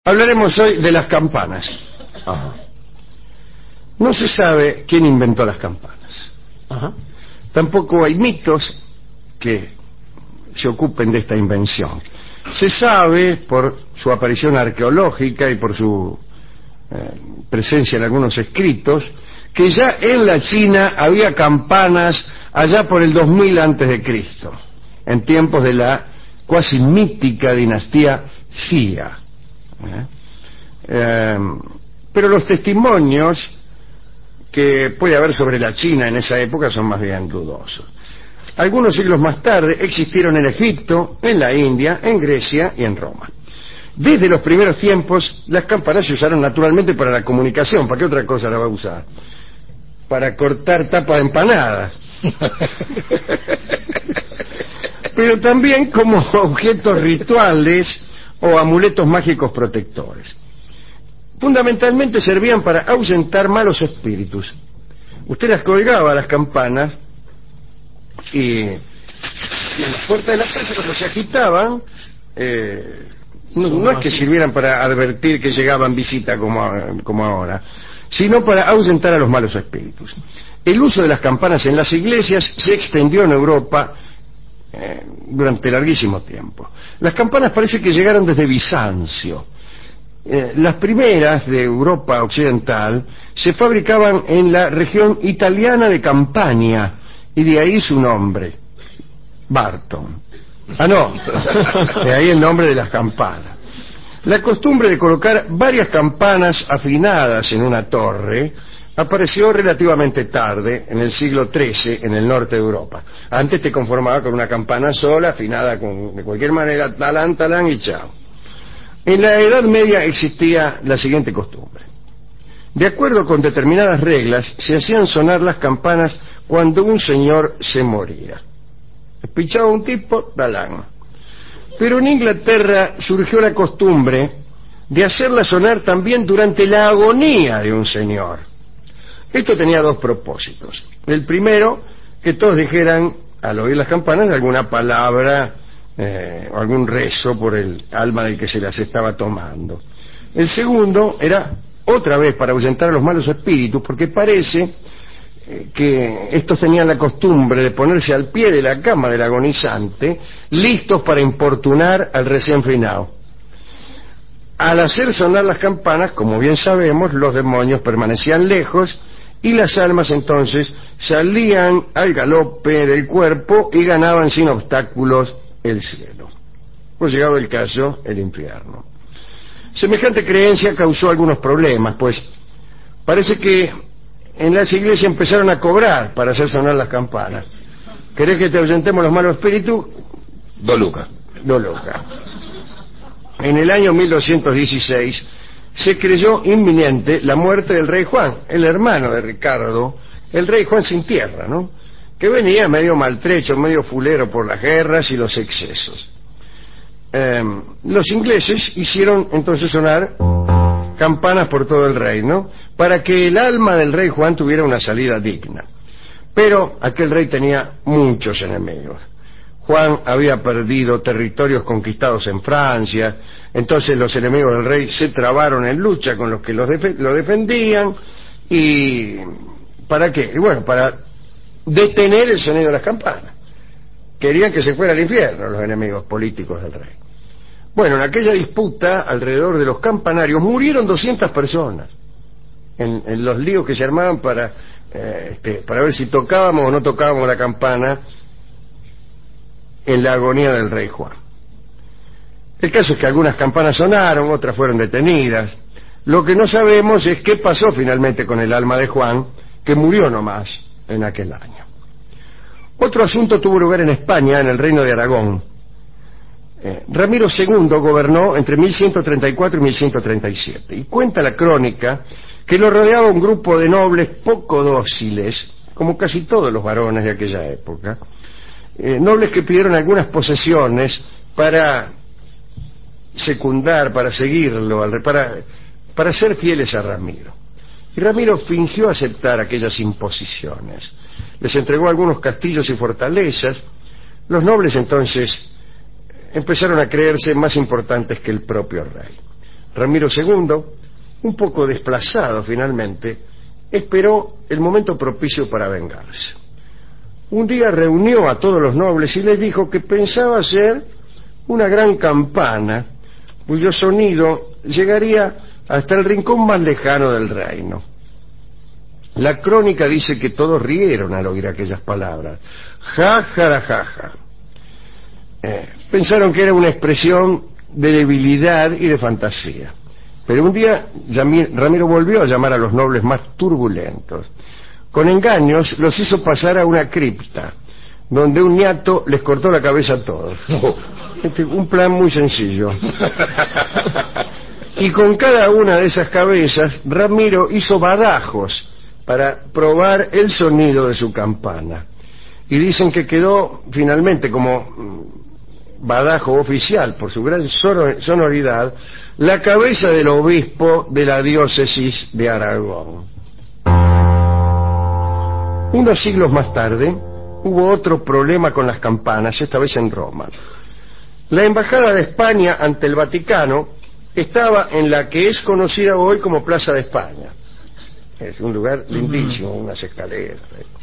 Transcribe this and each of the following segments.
Hablaremos hoy de las campanas. Ajá. No se sabe quién inventó las campanas. Ajá. Tampoco hay mitos que se ocupen de esta invención. Se sabe por su aparición arqueológica y por su presencia en algunos escritos que ya en la China había campanas allá por el 2000 antes de Cristo, en tiempos de la cuasi mítica dinastía Xia. Pero los testimonios que puede haber sobre la China en esa época son más bien dudosos. Algunos siglos más tarde existieron en Egipto, en la India, en Grecia y en Roma. Desde los primeros tiempos las campanas se usaron naturalmente para la comunicación. ¿Para qué otra cosa la va a usar? Para cortar tapas de empanadas. Pero también como objetos rituales o amuletos mágicos protectores. Fundamentalmente servían para ahuyentar malos espíritus. Usted las colgaba, las campanas, y en las puertas de la casa, cuando se agitaban, no es que sirvieran para advertir que llegaban visitas como ahora, sino para ahuyentar a los malos espíritus. El uso de las campanas en las iglesias se extendió en Europa durante larguísimo tiempo. Las campanas parece que llegaron desde Bizancio. Las primeras de Europa occidental se fabricaban en la región italiana de Campania, y de ahí su nombre, Barton. De ahí el nombre de las campanas. La costumbre de colocar varias campanas afinadas en una torre apareció relativamente tarde, en el siglo XIII, en el norte de Europa. Antes te conformaba con una campana sola, afinada de cualquier manera, talán, talán y chao. En la Edad Media existía la siguiente costumbre. De acuerdo con determinadas reglas, se hacían sonar las campanas cuando un señor se moría. Pichaba un tipo, talán. Pero en Inglaterra surgió la costumbre de hacerla sonar también durante la agonía de un señor. Esto tenía dos propósitos. El primero, que todos dijeran, al oír las campanas, alguna palabra o algún rezo por el alma del que se las estaba tomando. El segundo era otra vez para ahuyentar a los malos espíritus, porque parece que estos tenían la costumbre de ponerse al pie de la cama del agonizante, listos para importunar al recién finado. Al hacer sonar las campanas, como bien sabemos, los demonios permanecían lejos y las almas entonces salían al galope del cuerpo y ganaban sin obstáculos el cielo. Pues llegado el caso, el infierno. Semejante creencia causó algunos problemas, pues parece que en las iglesias empezaron a cobrar para hacer sonar las campanas. ¿Querés que te ahuyentemos los malos espíritus? 2 lucas. 2 lucas. En el año 1216 se creyó inminente la muerte del rey Juan, el hermano de Ricardo, el rey Juan sin tierra, ¿no? Que venía medio maltrecho, medio fulero por las guerras y los excesos. Los ingleses hicieron entonces sonar campanas por todo el reino para que el alma del rey Juan tuviera una salida digna. Pero aquel rey tenía muchos enemigos. Juan había perdido territorios conquistados en Francia, entonces los enemigos del rey se trabaron en lucha con los que lo defendían. ¿Y para qué? Y bueno, para detener el sonido de las campanas. Querían que se fuera al infierno los enemigos políticos del rey. Bueno, en aquella disputa alrededor de los campanarios murieron 200 personas en los líos que se armaban para ver si tocábamos o no tocábamos la campana en la agonía del rey Juan. El caso es que algunas campanas sonaron, otras fueron detenidas. Lo que no sabemos es qué pasó finalmente con el alma de Juan, que murió nomás en aquel año. Otro asunto tuvo lugar en España, en el reino de Aragón. Ramiro II gobernó entre 1134 y 1137, y cuenta la crónica que lo rodeaba un grupo de nobles poco dóciles, como casi todos los varones de aquella época, nobles que pidieron algunas posesiones para secundar, para seguirlo, para ser fieles a Ramiro. Y Ramiro fingió aceptar aquellas imposiciones. Les entregó algunos castillos y fortalezas. Los nobles entonces empezaron a creerse más importantes que el propio rey. Ramiro II, un poco desplazado finalmente, esperó el momento propicio para vengarse. Un día reunió a todos los nobles y les dijo que pensaba hacer una gran campana cuyo sonido llegaría hasta el rincón más lejano del reino. La crónica dice que todos rieron al oír aquellas palabras. Ja, ja, ja, ja. Pensaron que era una expresión de debilidad y de fantasía. Pero un día Ramiro volvió a llamar a los nobles más turbulentos. Con engaños los hizo pasar a una cripta, donde un ñato les cortó la cabeza a todos. Un plan muy sencillo. Y con cada una de esas cabezas, Ramiro hizo badajos para probar el sonido de su campana. Y dicen que quedó finalmente como badajo oficial, por su gran sonoridad, la cabeza del obispo de la diócesis de Aragón. Unos siglos más tarde, hubo otro problema con las campanas, esta vez en Roma. La embajada de España ante el Vaticano estaba en la que es conocida hoy como Plaza de España. Es un lugar lindísimo, unas escaleras.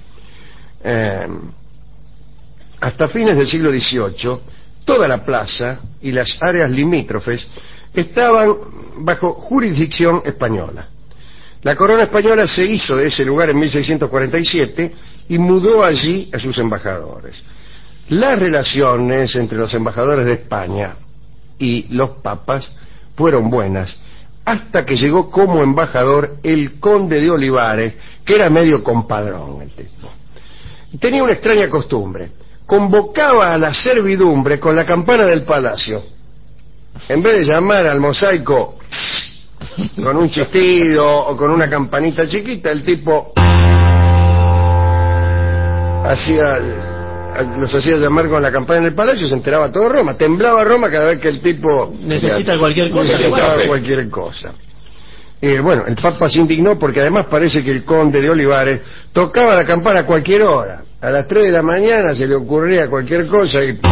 Hasta fines del siglo XVIII, toda la plaza y las áreas limítrofes estaban bajo jurisdicción española. La corona española se hizo de ese lugar en 1647 y mudó allí a sus embajadores. Las relaciones entre los embajadores de España y los papas fueron buenas, hasta que llegó como embajador el conde de Olivares, que era medio compadrón el tipo. Tenía una extraña costumbre: convocaba a la servidumbre con la campana del palacio. En vez de llamar al mosaico con un chistido o con una campanita chiquita, el tipo los hacía llamar con la campana en el palacio y se enteraba todo Roma. Temblaba Roma cada vez que el tipo necesitaba cualquier cosa. Bueno, el Papa se indignó porque además parece que el conde de Olivares tocaba la campana a cualquier hora. A las 3 de la mañana se le ocurría cualquier cosa y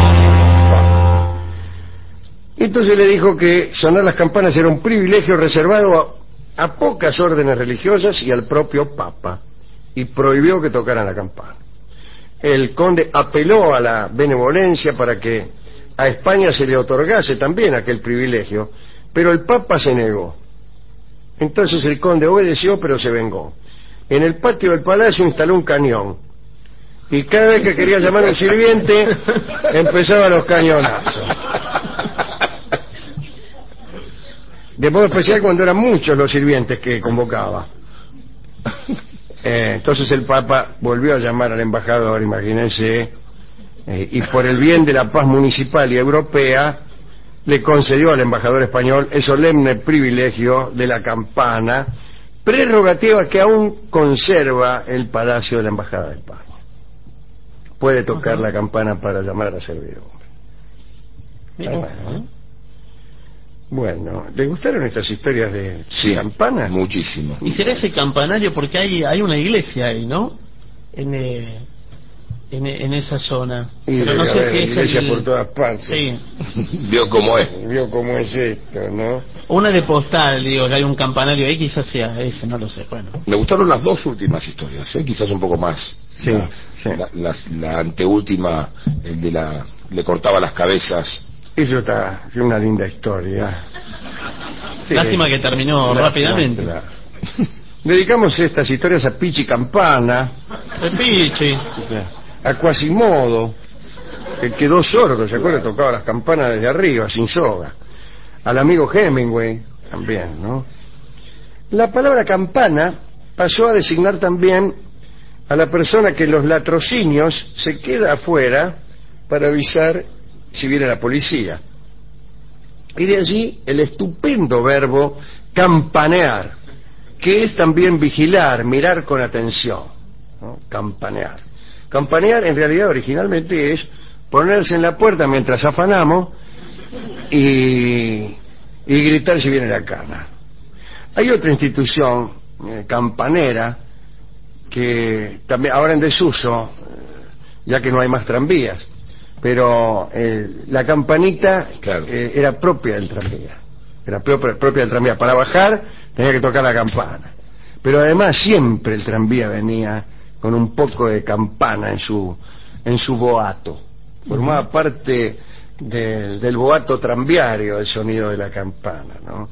entonces le dijo que sonar las campanas era un privilegio reservado a pocas órdenes religiosas y al propio Papa, y prohibió que tocaran la campana. El conde apeló a la benevolencia para que a España se le otorgase también aquel privilegio, pero el Papa se negó. Entonces el conde obedeció, pero se vengó. En el patio del palacio instaló un cañón, y cada vez que quería llamar a un sirviente empezaban los cañonazos. De modo especial cuando eran muchos los sirvientes que convocaba. Entonces el Papa volvió a llamar al embajador, imagínense, y por el bien de la paz municipal y europea le concedió al embajador español el solemne privilegio de la campana, prerrogativa que aún conserva el Palacio de la Embajada de España. Puede tocar la campana para llamar a la servidumbre. Bueno, ¿le gustaron estas historias de campanas? Muchísimo. Y será ese campanario porque hay una iglesia ahí, ¿no? En esa zona. Y pero no sé si es iglesia por todas partes. Sí. Vio cómo es. Vio cómo es esto, ¿no? Una de postal, digo, que hay un campanario ahí, quizás sea ese, no lo sé. Bueno. Me gustaron las dos últimas historias, quizás un poco más. Sí, la anteúltima, el de le cortaba las cabezas. Eso está, es una linda historia. Sí, lástima que terminó rápidamente. Dedicamos estas historias a Pichi Campana, Pichi, a Quasimodo, que quedó sordo, ¿se acuerda? Tocaba las campanas desde arriba, sin soga. Al amigo Hemingway, también, ¿no? La palabra campana pasó a designar también a la persona que en los latrocinios se queda afuera para avisar si viene la policía. Y de allí el estupendo verbo campanear, que es también vigilar, mirar con atención, ¿no? Campanear. Campanear en realidad originalmente es ponerse en la puerta mientras afanamos y gritar si viene la cana. Hay otra institución campanera que también ahora en desuso, ya que no hay más tranvías, pero la campanita, claro, era propia del tranvía. era propia del tranvía. Para bajar tenía que tocar la campana. Pero además siempre el tranvía venía con un poco de campana en su boato. Formaba parte del boato tranviario el sonido de la campana, ¿no?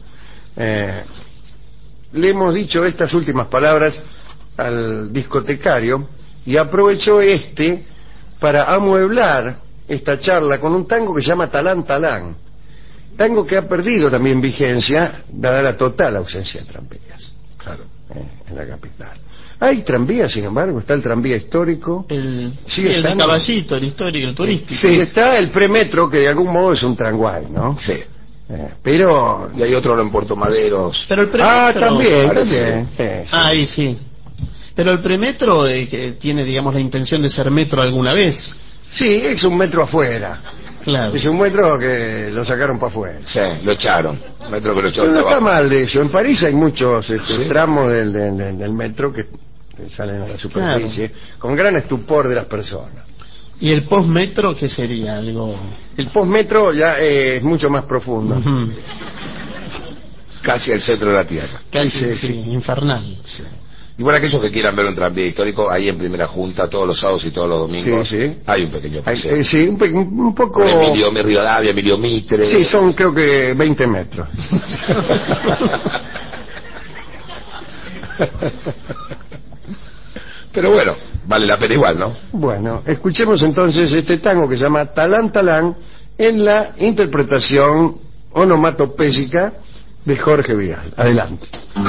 Le hemos dicho estas últimas palabras al discotecario y aprovechó para amueblar esta charla con un tango que se llama Talán Talán, tango que ha perdido también vigencia dada la total ausencia de tranvías, claro, en la capital. Hay tranvías, sin embargo, está el tranvía histórico, el de Caballito, el histórico, el turístico. Sí, está el premetro, que de algún modo es un tranguay, ¿no? Sí. Pero... Y hay otro en Puerto Maderos. Pero el premetro... también. Sí. Ahí sí. Pero el premetro que tiene, digamos, la intención de ser metro alguna vez. Sí, es un metro afuera. Claro. Es un metro que lo sacaron para afuera. Sí, lo echaron. Metro que lo echaron. No está mal de eso. En París hay muchos ¿Sí? tramos del metro que salen a la superficie, claro, con gran estupor de las personas. ¿Y el postmetro qué sería? Algo... El postmetro ya es mucho más profundo. Uh-huh. Casi al centro de la Tierra. Casi, sí, infernal. Sí. Y bueno, aquellos que quieran ver un tranvía histórico, ahí en Primera Junta, todos los sábados y todos los domingos, hay un pequeño paseo. Sí, un poco... Por Emilio Rivadavia, Emilio Mitre... Sí, son creo que 20 metros. Pero bueno, vale la pena igual, ¿no? Bueno, escuchemos entonces este tango que se llama Talán Talán en la interpretación onomatopésica de Jorge Vidal. Adelante.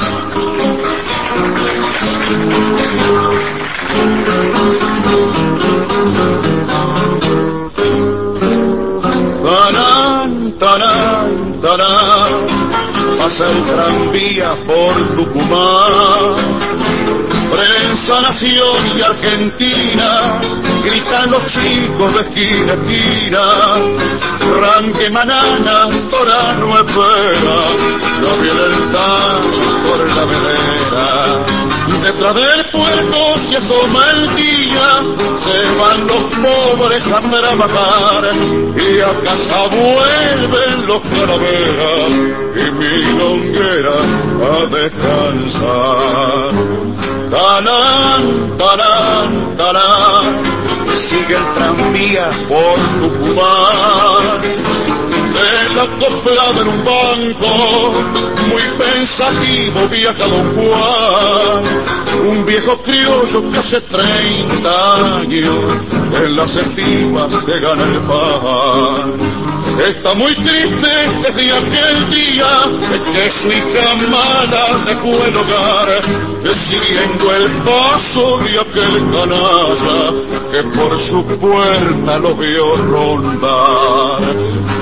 Tarán, tarán, tarán, pasa el tranvía por Tucumán. Prensa, Nación y Argentina, gritan los chicos de esquina a esquina. Ranque, Manana, Torano espera, no viene el tango por la vedera. Detrás del puerto se asoma el día, se van los pobres a trabajar y a casa vuelven los calaveras y milongueras a descansar. Talán, talán, talán, sigue el tranvía por Tucumán. De la acoplada en un banco, muy pensativo viaja don Juan, un viejo criollo que hace 30 años en las estimas que gana el pan. Está muy triste desde aquel día que su hija mala dejó el hogar, siguiendo el paso de aquel canalla que por su puerta lo vio rondar.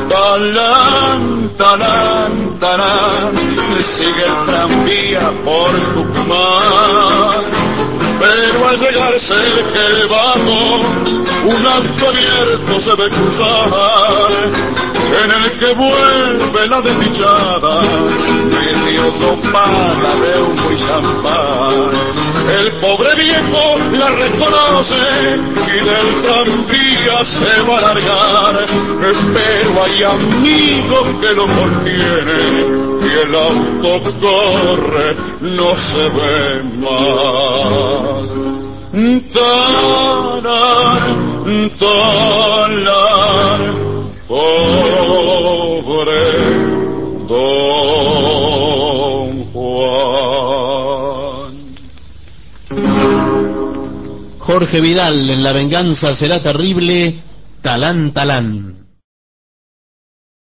Talán, talán, talán, sigue el tranvía por Tucumán, pero al llegar cerca el vago, un auto abierto se ve cruzar, en el que vuelve la desdichada, medio dopada de humo y champán. El pobre viejo la reconoce y del tranvía se va a largar, pero hay amigos que lo contienen y el auto corre, no se ve más. Talar, talar, pobre don Juan. Jorge Vidal en La venganza será terrible, Talán Talán.